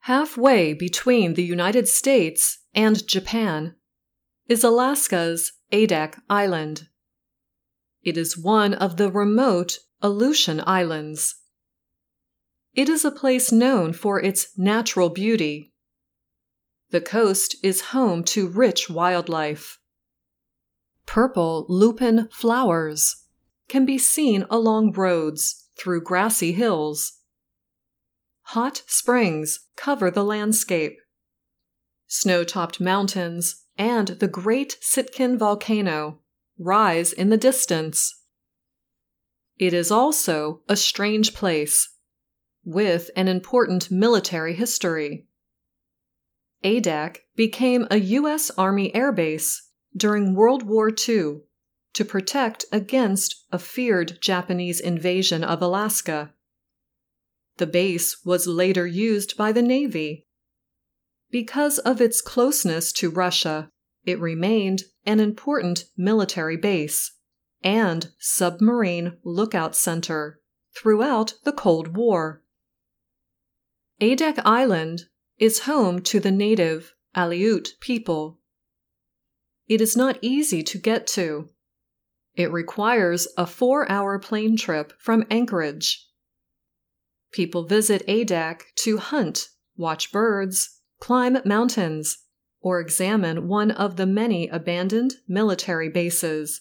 Halfway between the United States and Japan is Alaska's Adak Island. It is one of the remote Aleutian Islands. It is a place known for its natural beauty. The coast is home to rich wildlife. Purple lupin flowers can be seen along roads through grassy hills. Hot springs cover the landscape. Snow-topped mountains and the Great Sitkin volcano rise in the distance. It is also a strange place, with an important military history. Adak became a U.S. Army air base during World War II to protect against a feared Japanese invasion of Alaska. The base was later used by the Navy. Because of its closeness to Russia, it remained an important military base and submarine lookout center throughout the Cold War. Adak Island is home to the native Aleut people. It is not easy to get to. It requires a 4-hour plane trip from Anchorage. People visit Adak to hunt, watch birds, climb mountains, or examine one of the many abandoned military bases.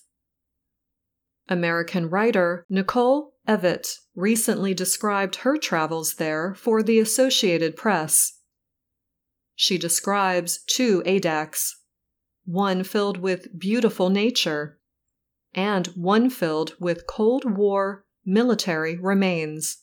American writer Nicole Evatt recently described her travels there for the Associated Press. She describes 2 Adaks, one filled with beautiful nature, and one filled with Cold War military remains.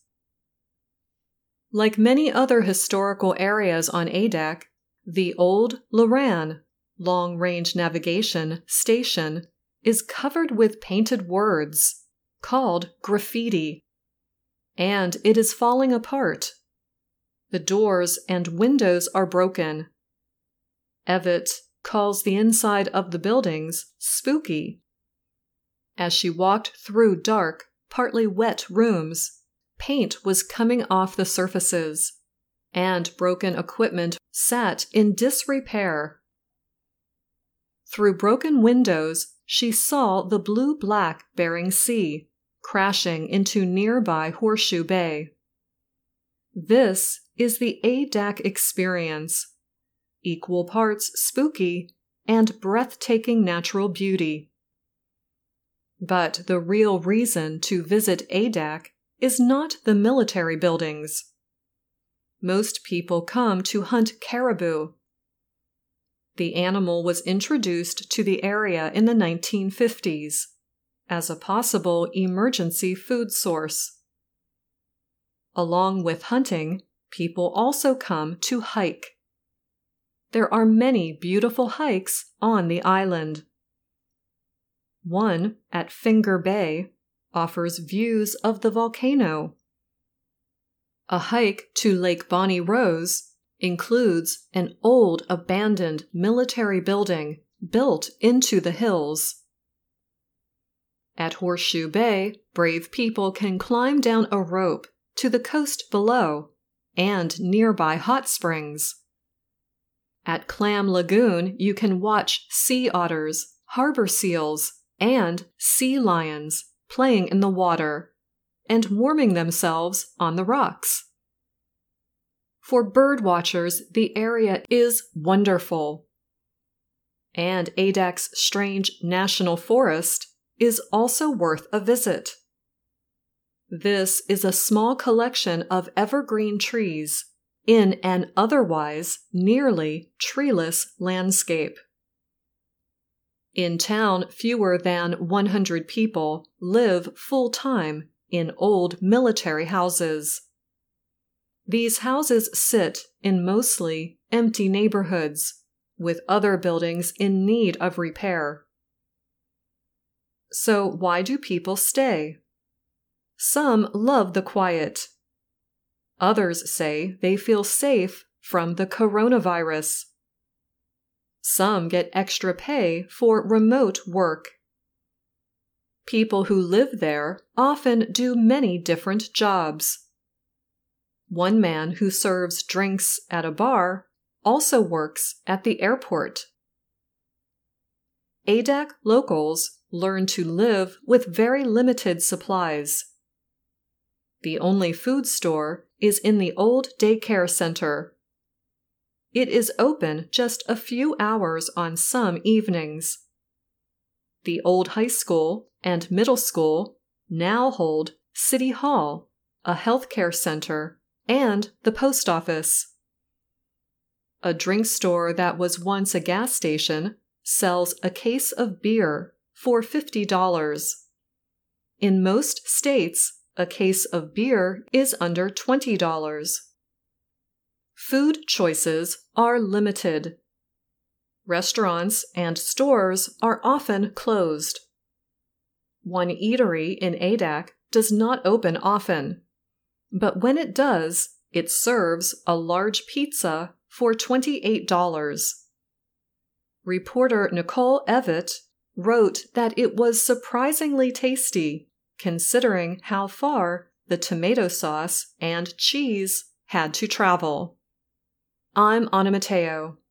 Like many other historical areas on Adak, the Old Loran long-range navigation station is covered with painted words called graffiti, and it is falling apart. The doors and windows are broken. Evatt calls the inside of the buildings spooky. As she walked through dark, partly wet rooms, paint was coming off the surfaces, and broken equipment sat in disrepair. Through broken windows, she saw the blue-black Bering Sea crashing into nearby Horseshoe Bay. This is the Adak experience, equal parts spooky and breathtaking natural beauty. But the real reason to visit Adak is not the military buildings. Most people come to hunt caribou. The animal was introduced to the area in the 1950s as a possible emergency food source. Along with hunting, people also come to hike. There are many beautiful hikes on the island. One at Finger Bay offers views of the volcano. A hike to Lake Bonnie Rose includes an old abandoned military building built into the hills. At Horseshoe Bay, brave people can climb down a rope to the coast below and nearby hot springs. At Clam Lagoon, you can watch sea otters, harbor seals, and sea lions playing in the water and warming themselves on the rocks. For bird watchers, the area is wonderful. And Adak's strange national forest is also worth a visit. This is a small collection of evergreen trees in an otherwise nearly treeless landscape. In town, fewer than 100 people live full-time in old military houses. These houses sit in mostly empty neighborhoods, with other buildings in need of repair. So why do people stay? Some love the quiet. Others say they feel safe from the coronavirus. Some get extra pay for remote work. People who live there often do many different jobs. One man who serves drinks at a bar also works at the airport. Adak locals learn to live with very limited supplies. The only food store is in the old daycare center. It is open just a few hours on some evenings. The old high school and middle school now hold City Hall, a healthcare center, and the post office. A drink store that was once a gas station sells a case of beer for $50. In most states, a case of beer is under $20. Food choices are limited. Restaurants and stores are often closed. One eatery in Adak does not open often, but when it does, it serves a large pizza for $28. Reporter Nicole Evett wrote that it was surprisingly tasty, considering how far the tomato sauce and cheese had to travel. I'm Anna Matteo.